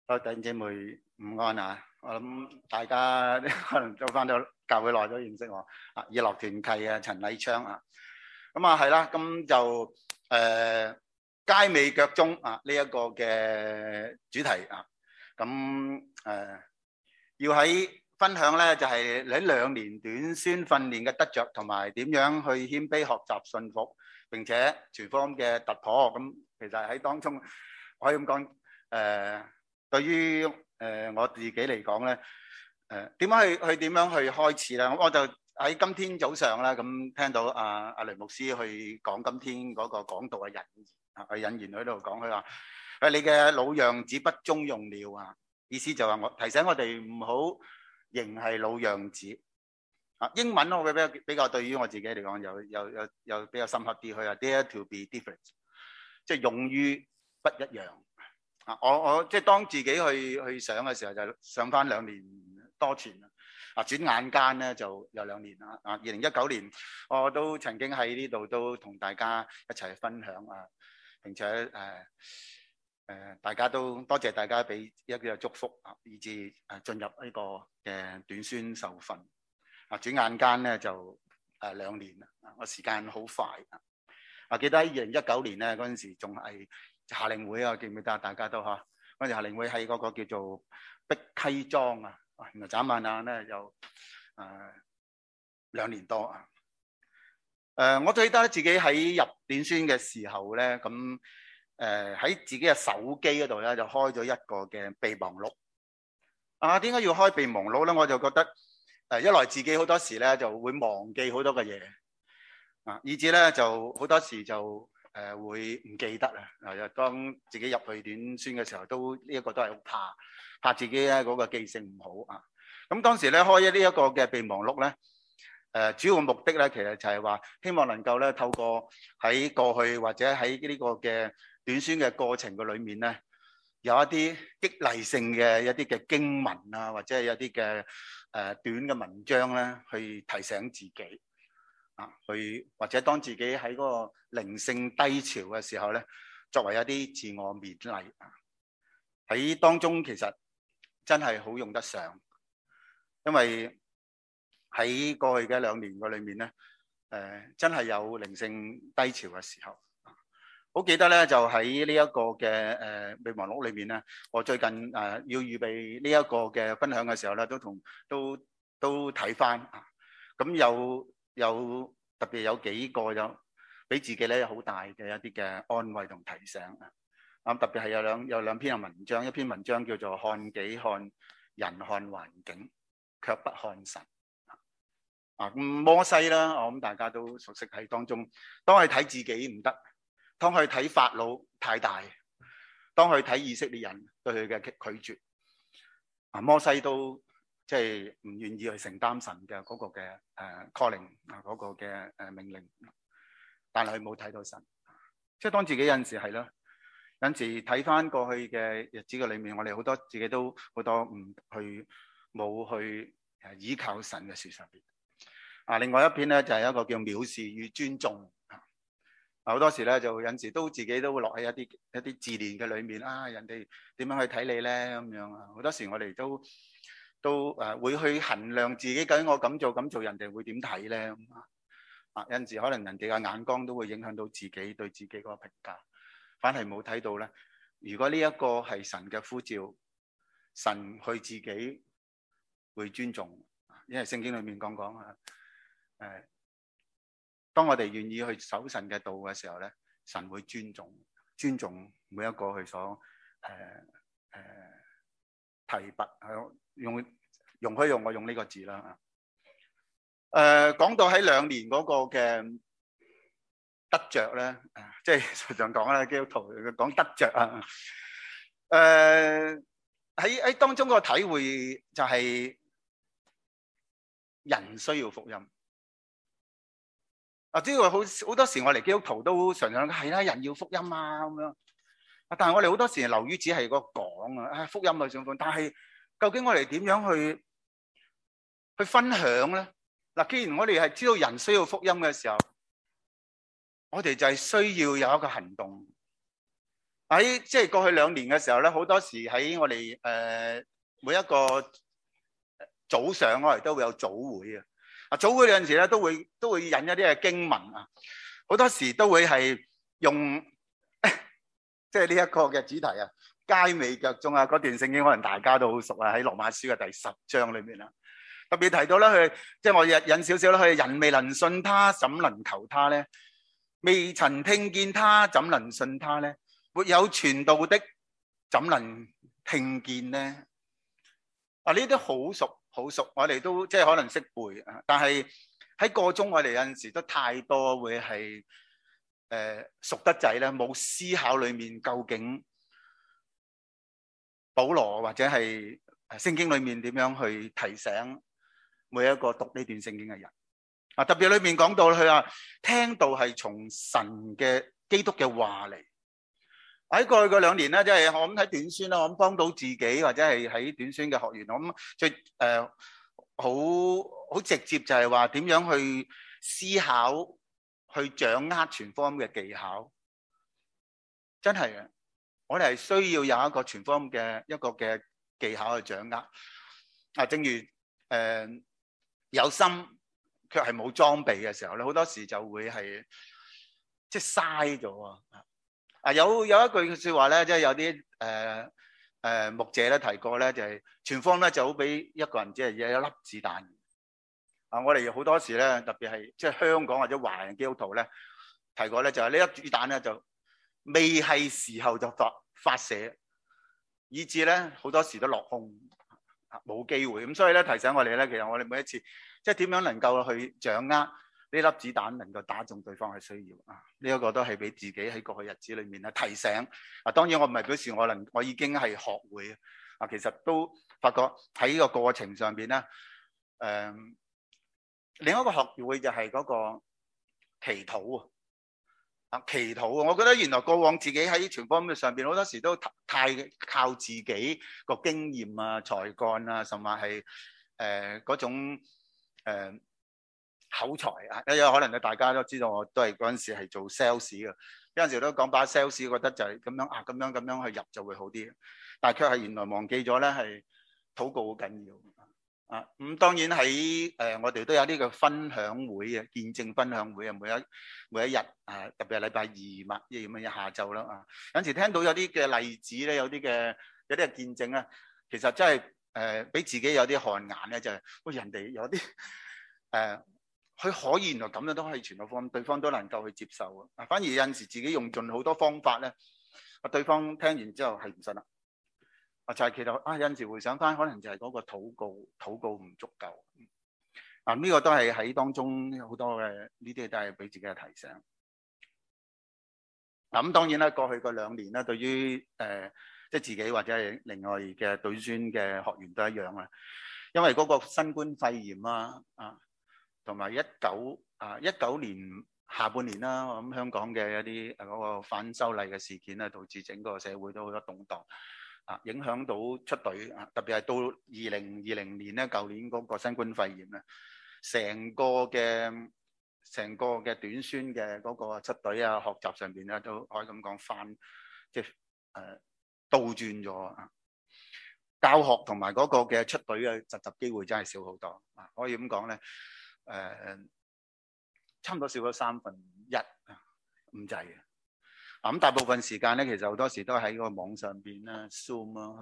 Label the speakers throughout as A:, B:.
A: 各位弟兄姊妹午安啊！我諗大家可能都翻到教會耐都認識我啊，以樂團契啊，陳禮昌啊。咁啊係啦，咁就街尾腳蹤啊呢一個嘅主題啊。咁要喺分享咧，就係你2年短宣訓練嘅得着，同埋點樣去謙卑學習信服，並且全方嘅突破。咁其實喺當中可以咁講對於我自己嚟講咧，點樣去開始咧？我就喺今天早上咧，咁聽到阿雷牧師去講今天嗰個講道嘅引言啊，佢引言喺度講，佢話：你嘅老樣子不中用了啊！意思就話提醒我哋唔好仍係老樣子啊。英文我嘅比較對於我自己嚟講有比較深刻啲，佢話 Dare to be different， 即係勇於不一樣。我即係當自己去上嘅時候，就上翻2年多前啦。轉眼間咧就有2年啦。2019年我都曾經喺呢度都同大家一齊分享啊，並且大家都多謝大家俾一個祝福啊，以至進入呢個嘅短宣受訓。轉眼間咧就2年啦。個時間好快啊！記得喺2019年咧嗰陣時仲係夏令會啊，記唔記得？大家都嚇嗰陣夏令會喺嗰個叫做碧溪莊啊，原來眨眼眼咧有2年多啊。我記得自己喺入短宣嘅時候咧，咁喺自己嘅手機嗰度咧就開咗一個嘅備忘錄。點解要開備忘錄咧？我就覺得一來自己好多時咧就會忘記好多嘅嘢以至咧就好多時就會唔記得啊！當自己入去短宣嘅時候，都呢一個都係好怕自己咧嗰個記性唔好啊。咁當時咧開呢一個嘅備忘錄咧，主要目的咧其實就係話希望能夠咧透過喺過去或者喺呢個嘅短宣嘅過程嘅裏面咧，有一啲激勵性嘅一啲嘅經文啊，或者係一啲嘅短嘅文章咧，去提醒自己。去或者當自己喺嗰個靈性低潮嘅時候咧，作為一啲自我勉勵喺當中，其實真係好用得上，因為喺過去嘅2年嘅裏面咧，真係有靈性低潮嘅時候。好記得咧，就喺呢一個嘅備忘錄裏面咧，我最近要預備呢一個嘅分享嘅時候咧，都睇翻咁有特別有幾個有俾自己咧有好大嘅一啲嘅安慰同提醒特別係有兩篇嘅文章，一篇文章叫做看己看人看環境，卻不看神咁摩西啦，我諗大家都熟悉喺當中。當佢睇自己唔得，當佢睇法老太大，當佢睇以色列人對佢嘅拒絕摩西都即係唔願意去承擔神嘅嗰個嘅calling 嗰個嘅命令，但係佢冇睇到神。即係當自己有陣時係咯，有陣時睇翻過去嘅日子嘅裏面，我哋好多自己都好多冇去依靠神嘅事上邊另外一篇咧就係一個叫藐視與尊重好多時咧就有陣時都自己都會落喺一啲自憐嘅裏面人哋點樣去睇你咧咁樣好多時我哋都會去衡量自己，究竟我咁做人哋會點睇咧有陣時可能人哋嘅眼光都會影響到自己對自己嗰個評價，反係冇睇到咧。如果呢一個係神嘅呼召，神去自己會尊重，因為聖經裏面講當我哋願意去守神嘅道嘅時候咧，神會尊重每一個佢所提拔容許用我用呢個字啦講到喺2年嗰個嘅得着咧即係常講啦，基督徒講得着喺當中個體會就係人需要福音知道好多時我哋基督徒都常常係啦，人要福音咁樣但係我哋好多時流於只係個講福音去上課，但係究竟我哋點樣去分享咧？既然我哋係知道人需要福音嘅時候，我哋就係需要有一個行動， 喺即係過去2年嘅時候咧，好多時喺我哋每一個早上我哋都會有早會啊。早會有陣時咧都會引一啲嘅經文啊，好多時都會係用即係呢一個嘅主題啊，佳美腳蹤啊，嗰段聖經可能大家都好熟啊，喺羅馬書嘅第10章裏面啦，特別提到咧佢即係我引少少啦，佢人未能信他，怎能求他咧？未曾聽見他，怎能信他咧？沒有傳道的，怎能聽見呢？啊，呢啲好熟好熟，我哋都即係可能識背啊，但係喺個中我哋有陣時都太多會係熟得滯咧，冇思考裏面究竟保羅或者係聖經裏面點樣去提醒每一個讀呢段聖經嘅人啊，特別裏面講到佢話聽道係從神嘅基督嘅話嚟。喺過去嗰2年咧，即係我諗喺短宣啦，我諗幫到自己或者係喺短宣嘅學員，我諗最好直接就係話點樣去思考、去掌握傳福音嘅技巧，真係嘅。我哋係需要有一個傳福音嘅一個嘅技巧去掌握。啊，正如有心卻係冇裝備嘅時候咧，好多時就會係即係嘥咗啊！啊，有一句說話咧，即係有啲牧者咧提過咧，就係傳福音咧就好比一個人只係有一粒子彈。啊，我哋好多時咧，特別係即係香港或者華人基督徒咧提過咧，就係呢粒子彈咧就未係時候就發射，以致咧好多時都落空，冇機會。咁所以咧提醒我哋咧，其實我哋每一次即係點樣能夠去掌握呢粒子彈能夠打中對方嘅需要啊！呢一個都係俾自己喺過去日子裏面咧提醒啊。當然我唔係表示我已經係學會啊，其實都發覺喺呢個過程上邊咧，另一個學會就係嗰個祈禱啊，祈禱啊！我覺得原來過往自己喺傳福音上邊好多時都太靠自己個經驗啊、才幹啊，甚至係嗰種口才啊，有可能大家都知道，我都係嗰陣時係做 sales 嘅，有陣時都講把 sales，覺得就係咁樣啊，咁樣去入就會好啲，但係卻係原來忘記咗咧，係禱告好緊要啊。咁當然喺我哋都有啲嘅分享會啊，見證分享會啊，每一日啊，特別係禮拜2嘛，咁樣下晝啦啊，有陣時聽到有啲嘅例子咧，有啲嘅見證咧，其實真係俾自己有啲汗顏咧，就係喂人哋有啲佢可以原來咁樣都可以傳到福音，對方都能夠去接受啊。反而有陣時自己用盡好多方法咧，對方聽完之後係唔信啦。啊，就係其實啊，有陣時回想翻，可能就係嗰個禱告唔足夠啊。呢個都係喺當中好多嘅呢啲都係俾自己嘅提醒。嗱咁當然啦，過去嗰2年咧，對於即係自己或者係另外嘅對宣嘅學員都一樣啦。因為嗰個新冠肺炎啊，同埋19年下半年啦，我諗香港嘅一啲嗰個反修例嘅事件咧，導致整個社會都好多動盪啊，影響到出隊啊，特別係到2020年咧，舊年嗰個新冠肺炎咧，成個嘅短宣嘅嗰個出隊啊，學習上邊咧都可以咁講翻，即係倒轉咗啊！教學同埋嗰個嘅出隊嘅實習機會真係少好多啊！可以咁講咧，差唔多少咗1/3咁滯嘅。咁大部分時間咧，其實好多時都喺個網上邊啦 ，Zoom 啦，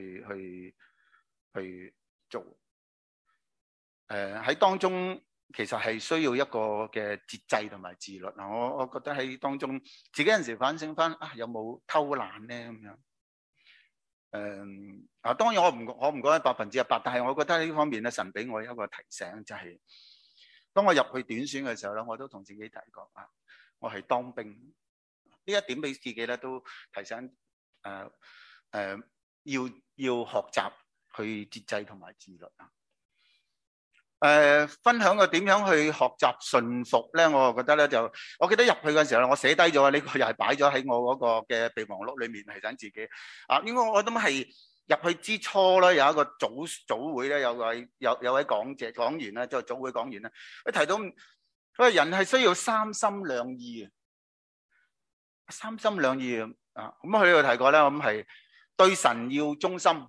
A: 去做。喺當中其實係需要一個嘅節制同埋自律啊！我覺得喺當中自己有陣時反省翻啊，有冇偷懶咧咁樣？當然我唔講得100%，但係我覺得呢方面咧，神俾我一個提醒，就係當我入去短宣嘅時候咧，我都同自己提過啊，我係當兵呢一點俾自己咧都提醒要學習去節制同埋自律啊。分享個點樣去學習順服咧，我覺得咧就，我記得入去嘅時候，我寫低咗呢個，又係擺咗喺我嗰個嘅備忘錄裏面，提醒自己啊。應該我諗係入去之初咧，有一個早會咧，有位講員咧，即係早會講員咧，佢提到佢話人係需要三心兩意啊，三心兩意啊。 啊。咁佢呢度提過咧，咁係對神要忠心，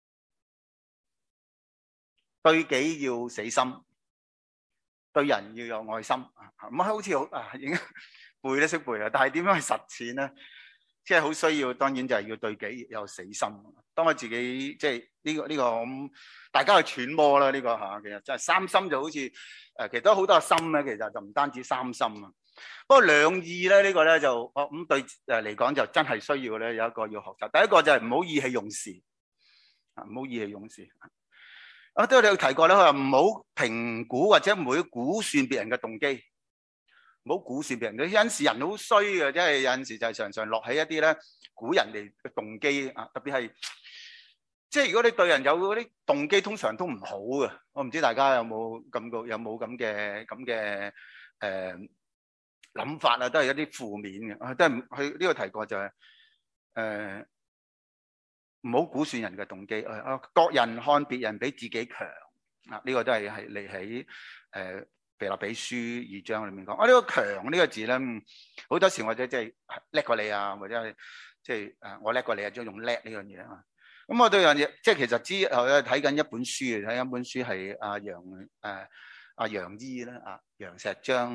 A: 對己要死心，對人要有愛心。咁好似好已經背都識背啦，但係點樣去實踐咧？即係好需要，當然就係要對己有死心。當我自己即係呢個咁，大家去揣摩啦。呢個嚇其實真係三心就好似其實都好多心咧。其實就唔單止三心啊。不過兩意咧，呢個咧就咁對嚟講就真係需要咧有一個要學習。第一個就係唔好意氣用事啊，唔好意氣用事。都有提過咧，佢話唔好評估或者唔好估算別人嘅動機。唔好估算別人，有陣時人好衰嘅，即係有陣時就係常常落喺一啲咧估人哋嘅動機啊，特別係即係如果你對人有嗰啲動機，通常都唔好嘅。我唔知大家有冇感覺，有冇咁嘅諗法啊？都係一啲負面嘅，都係佢呢個提過就係唔好估算人嘅動機。各人看別人比自己強啊，呢個都係嚟喺腓立比書2章裏面講。呢個強呢個字咧，好多時或者即係叻過你啊，或者係即係我叻過你啊，將用叻呢樣嘢啊。咁我對樣嘢即係其實之後咧睇緊一本書，睇緊本書係阿楊醫啦，楊石章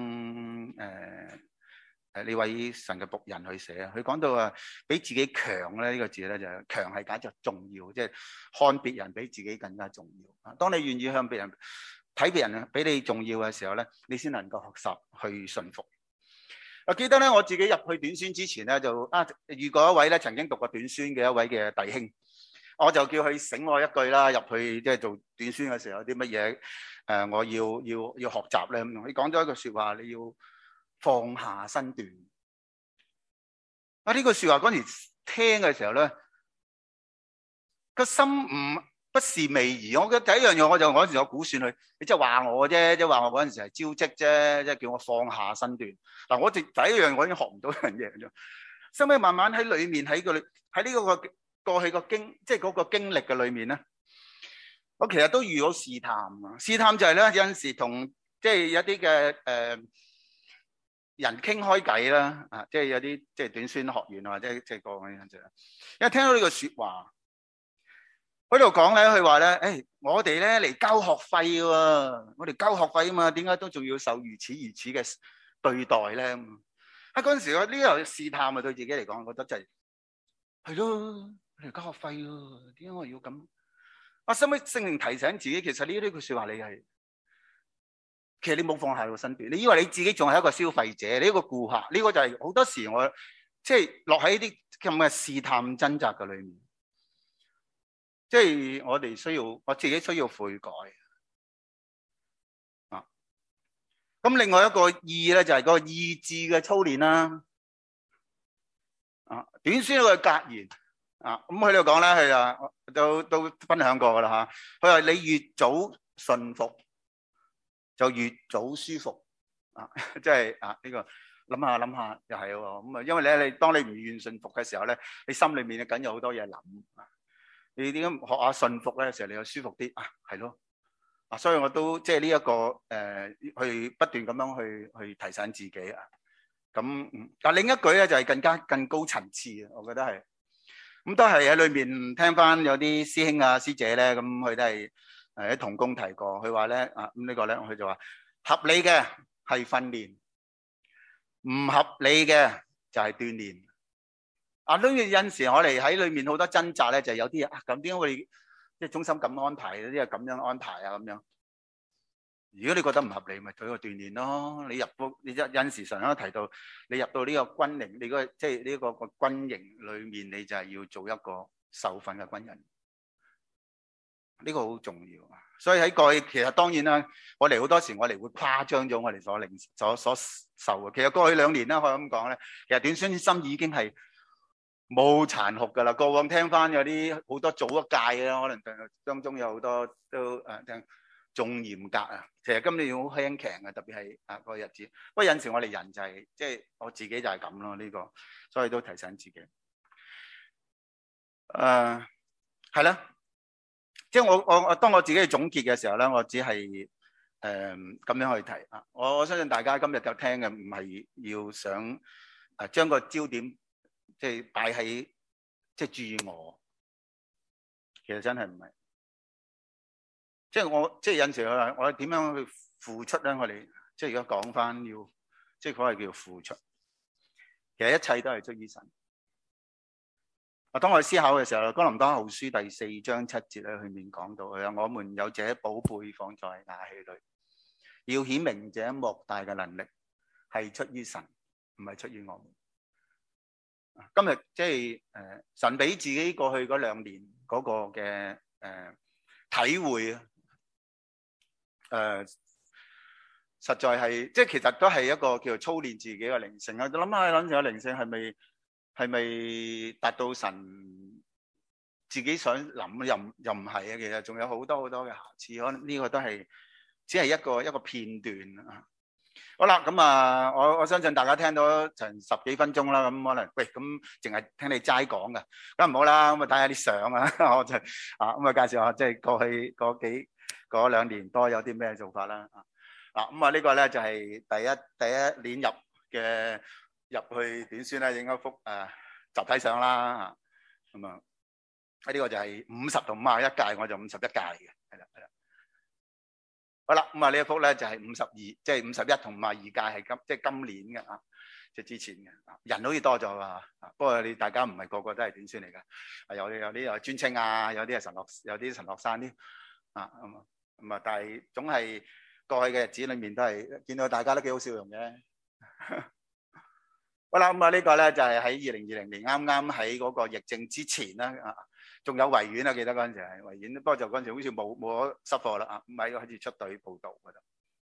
A: 呢位神嘅僕人去寫。佢講到比自己強咧呢個字咧，就係強係簡直重要，即係看別人比自己更加重要。當你願意向別人睇別人比你重要嘅時候咧，你先能夠學習去順服。我記得咧，我自己入去短宣之前咧，就遇過一位咧曾經讀過短宣嘅一位嘅弟兄，我就叫佢醒我一句啦。入去即係做短宣嘅時候，有啲乜嘢我要學習咧。佢講咗一句説話，你要放下身段。呢句説話嗰陣時聽嘅時候咧，個心不是味兒。我嘅第一樣嘢，我嗰陣時我估算佢，你即係話我啫，即係話我嗰陣時係招職啫，即係叫我放下身段。嗱，我第一樣我已經學唔到一樣嘢嘅啫。收尾慢慢喺裏面喺呢個過去個即係嗰個經歷嘅裏面咧，我其實都遇到試探啊。試探就係咧有陣時同即係有啲嘅人傾開偈啦，即係有啲即係短宣學員或者即係個咁樣啫。因為聽到呢個説話。喺度講咧，佢話咧，我哋咧嚟交學費喎，我哋交學費啊嘛，點解都仲要受如此嘅對待咧？嗰陣時我呢個試探啊，對自己嚟講，我覺得就係咯，嚟交學費喎，點解我要咁？收尾聖靈提醒自己，其實呢句説話其實你冇放下個身段，你以為你自己仲係一個消費者，你一個顧客，呢個就係好多時我即係落喺啲咁嘅試探掙扎嘅裏面。即係我自己需要悔改啊！咁另外一個意咧就係個意志嘅操練啦。短宣一個格言啊，咁佢度講咧，佢都分享過噶啦嚇。佢話你越早順服，就越早舒服啊！即係呢個諗下又係喎。咁因為咧你當你唔願順服嘅時候咧，你心裏面梗有好多嘢諗。你點樣學下順服咧？有時候你又舒服啲係咯。所以我都即係呢一個去不斷咁樣去提醒自己啊。咁但另一句咧就係更高層次啊，我覺得係。咁都係喺裏面聽翻有啲師兄啊師姐咧，咁佢都係喺同工提過，佢話咧咁呢個咧，佢就話合理嘅係訓練，唔合理嘅就係鍛鍊。都有陣時我哋喺裏面好多掙扎咧，就係有啲嘢咁點解我哋即係中心咁安排，有啲係咁樣安排啊咁樣。如果你覺得唔合理，咪做個鍛鍊咯。你有陣時常常都提到，你入到呢個軍營，你即係呢個軍營裏面，你就係要做一個受訓嘅軍人。呢個好重要。所以喺過去其實當然啦，我哋好多時我哋會誇張咗我哋所受嘅。其實過去2年啦，可以咁講咧，其實短宣心已經係冇殘酷噶啦。過往聽翻有啲好多早一屆啦，可能當中有好多都聽仲嚴格啊。其實今年好輕強嘅，特別係個日子。不過有陣時我哋人就係即係我自己就係咁咯，呢個所以都提醒自己。係啦，即係我當我自己總結嘅時候咧，我只係咁樣去提啊。我相信大家今日就聽嘅唔係要想將個焦點即係擺喺即係注意我，其實真係唔係。即係我即係有陣時我點樣去付出咧？我哋即係如果講翻要，即係嗰係叫付出。其實一切都係出於神。當我思考嘅時候，哥林多後書第4章7節咧，佢面講到佢話：我們有這寶貝放在瓦器裏，要顯明這莫大嘅能力係出於神，唔係出於我們。今日即係神俾自己過去嗰2年嗰個嘅體會實在係即係其實都係一個叫做操練自己嘅靈性啊！諗下諗住個靈性係咪達到神自己想諗？又唔係啊！其實仲有好多好多嘅瑕疵，可能呢個都係只係一個片段啊！好啦，咁啊，我相信大家聽到成10幾分鐘啦，咁可能喂咁淨係聽你齋講嘅，咁唔好啦，咁啊睇下啲相啊，我就咁啊介紹下即係過去嗰2年多有啲咩做法啦。嗱，咁啊呢個咧就係第一年入去短宣咧影一幅集體相啦。咁啊呢個就係50同51屆，我就51屆嘅，係啦。好啦，咁啊呢一幅咧就係52，即係51同52屆係即係今年嘅即係之前嘅人好似多咗啊。不過你大家唔係個個都係短宣嚟㗎，有啲又專青啊，有啲係有啲神學生啲咁啊，但係總係過去嘅日子裏面都係見到大家都幾好笑容嘅。好啦，咁啊呢個咧就係喺2020年啱啱喺嗰個疫症之前啦仲有維園啊，記得嗰陣時係維園，不過就嗰陣時好似冇咗濕貨啦咁喺開始出隊報道嗰度。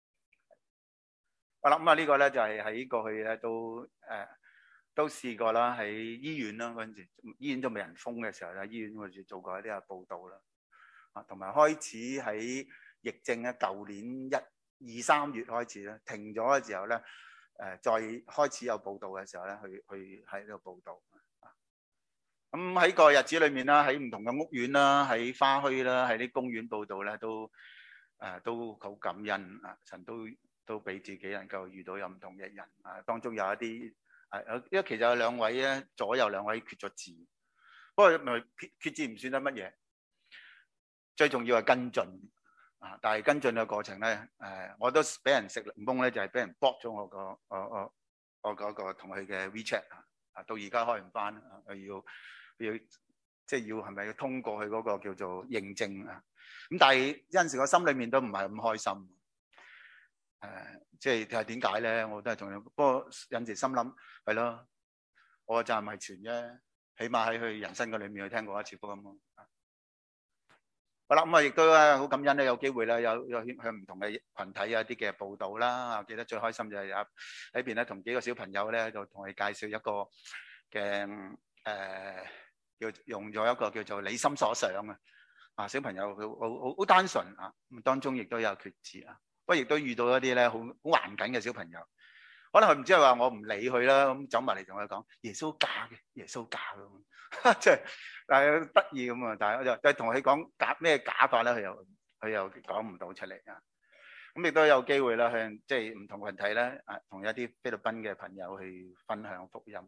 A: 好啦，咁啊呢個咧就係喺過去咧都試過啦，喺醫院啦嗰陣時，醫院仲未人封嘅時候咧，醫院嗰陣時做過一啲報道啦。同埋開始喺疫症咧，舊年2、3月開始咧停咗嘅時候咧，再開始有報道嘅時候咧，去喺度報道。咁喺個日子裏面啦，喺唔同嘅屋苑啦，喺花墟啦，喺啲公園報道咧，都好感恩啊！神都俾自己能夠遇到有唔同嘅人當中有一啲因為其實有2位咧，左右2位缺咗字，不過缺字唔算得乜嘢，最重要係跟進但係跟進嘅過程咧，我都俾人食檸檬咧，就係俾人 block 咗我嗰個同佢嘅 WeChat 到而家開唔翻要即係要係咪要通過佢嗰個叫做認證咁但係有陣時我心裏面都唔係咁開心即係點解咧？我都係仲有，不過有陣時心諗係咯，我就唔係傳啫，起碼喺佢人生嘅裏面去聽過一次福音咯。好啦，咁亦都好感恩咧，有機會咧有向唔同嘅群體有一啲嘅報道啦。記得最開心就係喺邊咧，同幾個小朋友咧就同佢介紹一個嘅用咗一個叫做你心所想小朋友佢好單純咁當中亦都有缺字不過亦都遇到一啲咧好頑緊嘅小朋友，可能佢唔知係話我唔理佢啦，咁走埋嚟同佢講耶穌假嘅，耶穌假嘅，即係但係得意咁啊！但係我就同佢講假咩假法咧，佢又講唔到出嚟咁亦都有機會啦，向即係唔同群體咧同一啲菲律賓嘅朋友去分享福音。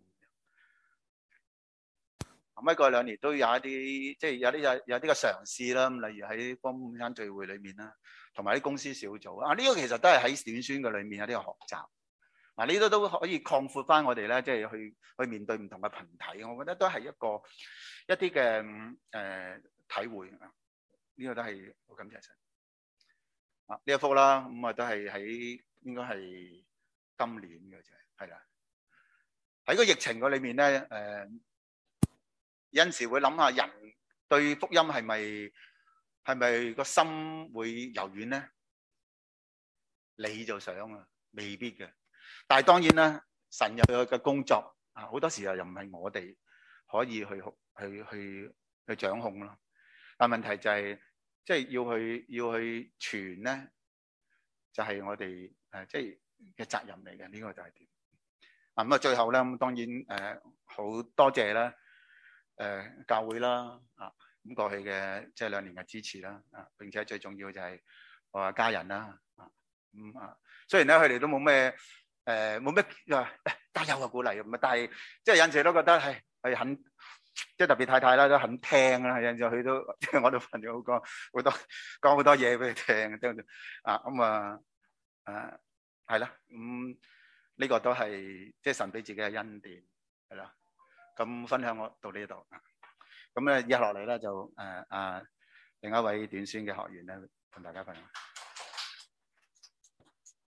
A: 咁喺過去2年都有一啲即係有啲嘅嘗試啦，例如喺光午餐聚會裏面啦，同埋啲公司小組呢個其實都係喺短宣嘅裏面有啲嘅學習呢啲都可以擴闊翻我哋咧，即係去面對唔同嘅群體，我覺得都係一啲嘅體會呢個都係好感謝神呢一幅啦，咁都係喺應該係今年嘅啫，係啦。喺個疫情嘅裏面咧有陣時會諗下人對福音係咪個心會柔軟咧？你就想未必嘅。但係當然啦，神有佢嘅工作好多時候又唔係我哋可以去掌控咯。但係問題就係即係要去傳咧，就係我哋即係嘅責任嚟嘅。呢個就係點咁啊？最後咧咁當然好多謝啦。教會啦咁過去嘅即係2年嘅支持啦並且最重要就係我家人啦雖然咧佢哋都冇咩加油嘅鼓勵咁但係即係有陣時都覺得係佢肯，即係特別太太啦，都肯聽啦。有陣時佢都即係我都朋友講好多嘢俾佢聽啊。咁啊係啦。咁呢個都係即係神俾自己嘅恩典係啦。咁分享我到呢度。咁咧，以下落嚟咧就另一位短宣嘅學員咧同大家分享。